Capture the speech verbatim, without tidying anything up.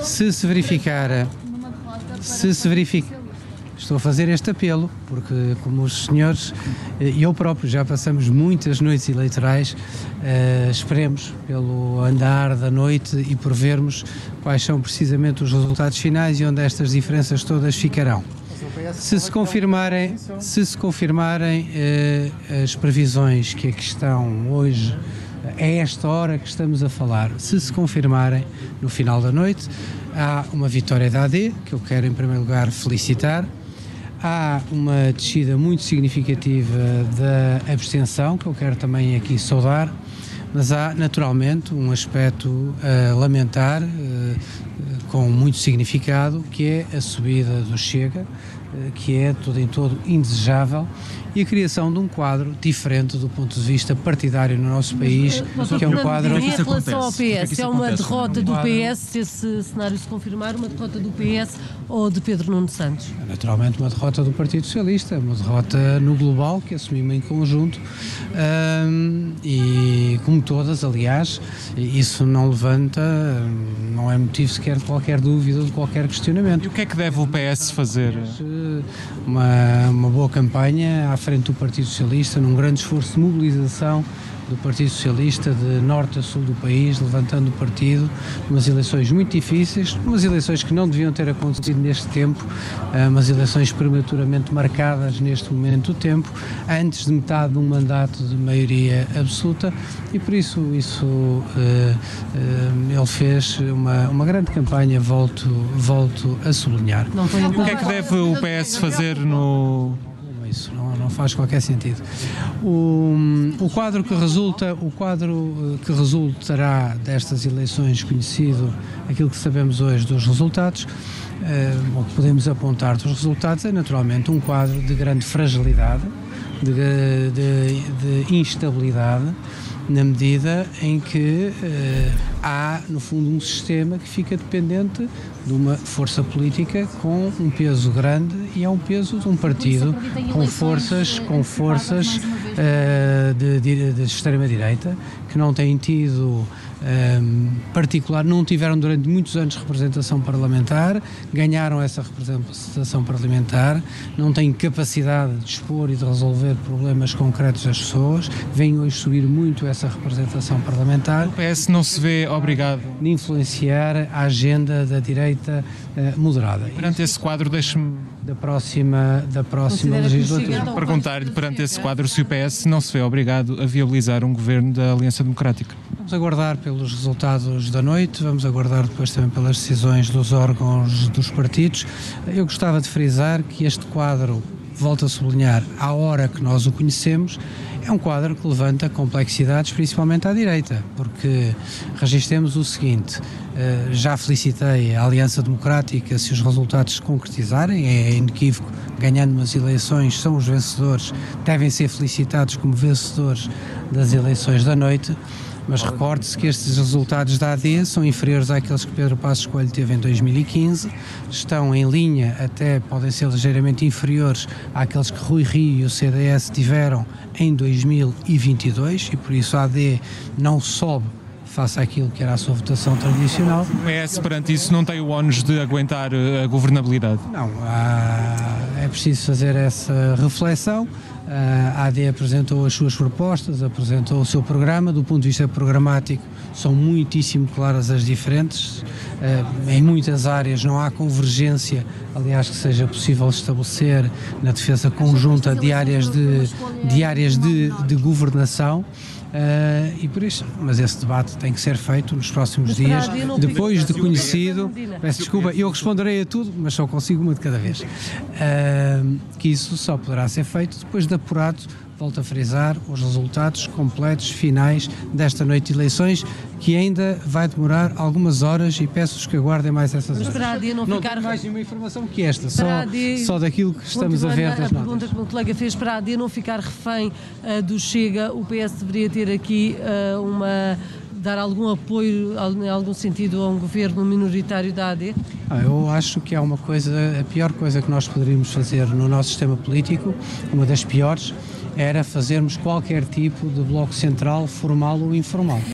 Se se verificar, se se verifica, estou a fazer este apelo, porque como os senhores e eu próprio já passamos muitas noites eleitorais, uh, esperemos pelo andar da noite e por vermos quais são precisamente os resultados finais e onde estas diferenças todas ficarão. Se se confirmarem, se se confirmarem uh, as previsões que aqui estão hoje, a esta hora que estamos a falar, se se confirmarem no final da noite, há uma vitória da A D, que eu quero em primeiro lugar felicitar. Há uma descida muito significativa da abstenção, que eu quero também aqui saudar, mas há naturalmente um aspecto a lamentar, com muito significado, que é a subida do Chega, que é todo em todo indesejável, e a criação de um quadro diferente do ponto de vista partidário no nosso país, mas, que é um quadro... Em relação ao P S, é uma acontece? derrota do P S, se esse cenário se confirmar, uma derrota do P S ou de Pedro Nuno Santos? Naturalmente uma derrota do Partido Socialista, uma derrota no global, que assumimos em conjunto, um, e como todas, aliás, isso não levanta, não é motivo sequer de qualquer dúvida ou de qualquer questionamento. E o que é que deve o P S fazer? Uma, uma boa campanha à frente do Partido Socialista, num grande esforço de mobilização do Partido Socialista de norte a sul do país, levantando o partido, umas eleições muito difíceis, umas eleições que não deviam ter acontecido neste tempo, umas eleições prematuramente marcadas neste momento do tempo, antes de metade de um mandato de maioria absoluta, e por isso, isso uh, uh, ele fez uma, uma grande campanha, volto, volto a sublinhar. Não foi E o que é que deve o P S fazer no... Isso não, não faz qualquer sentido. O, o quadro que resulta, o quadro que resultará destas eleições, conhecido aquilo que sabemos hoje dos resultados, eh, o que podemos apontar dos resultados, é naturalmente um quadro de grande fragilidade, de, de, de instabilidade, na medida em que eh, há, no fundo, um sistema que fica dependente de uma força política com um peso grande, e é um peso de um partido com forças, com forças uh, de, de, de extrema-direita, que não têm tido um, particular, não tiveram durante muitos anos representação parlamentar, ganharam essa representação parlamentar, não têm capacidade de expor e de resolver problemas concretos das pessoas, vêm hoje subir muito essa representação parlamentar. O P S não se vê obrigado De influenciar a agenda da direita uh, moderada. perante esse quadro, deixe-me Da próxima, da próxima legislatura. perguntar-lhe, perante esse quadro, se o P S não se vê obrigado a viabilizar um governo da Aliança Democrática. Vamos aguardar pelos resultados da noite, vamos aguardar depois também pelas decisões dos órgãos dos partidos. Eu gostava de frisar que este quadro, volto a sublinhar, à hora que nós o conhecemos, é um quadro que levanta complexidades, principalmente à direita, porque registremos o seguinte: já felicitei a Aliança Democrática se os resultados se concretizarem, é inequívoco, ganhando umas eleições, são os vencedores, devem ser felicitados como vencedores das eleições da noite. Mas recorde-se que estes resultados da A D são inferiores àqueles que Pedro Passos Coelho teve em dois mil e quinze, estão em linha, até podem ser ligeiramente inferiores àqueles que Rui Rio e o C D S tiveram em dois mil e vinte e dois, e por isso a AD não sobe face àquilo que era a sua votação tradicional. O P S, perante isso, não tem o ónus de aguentar a governabilidade? Não, há, é preciso fazer essa reflexão. A AD apresentou as suas propostas, apresentou o seu programa. Do ponto de vista programático, são muitíssimo claras as diferentes. Em muitas áreas não há convergência, aliás, que seja possível estabelecer na defesa conjunta de áreas de, de, áreas de, de governação. Uh, e por isso, mas esse debate tem que ser feito nos próximos dias, depois de conhecido, peço desculpa, eu responderei a tudo, mas só consigo uma de cada vez, uh, que isso só poderá ser feito depois de apurado, volto a frisar, os resultados completos, finais desta noite de eleições, que ainda vai demorar algumas horas, e peço-vos que aguardem mais essas horas. Mas para a AD não, não ficar... tenho mais nenhuma informação que esta, só, AD, só daquilo que estamos a ver das a notas. pergunta que o meu colega fez, para a AD não ficar refém uh, do Chega, o P S deveria ter aqui uh, uma... dar algum apoio, em algum sentido, a um governo minoritário da A D? Ah, eu acho que há uma coisa, a pior coisa que nós poderíamos fazer no nosso sistema político, uma das piores, era fazermos qualquer tipo de bloco central, formal ou informal.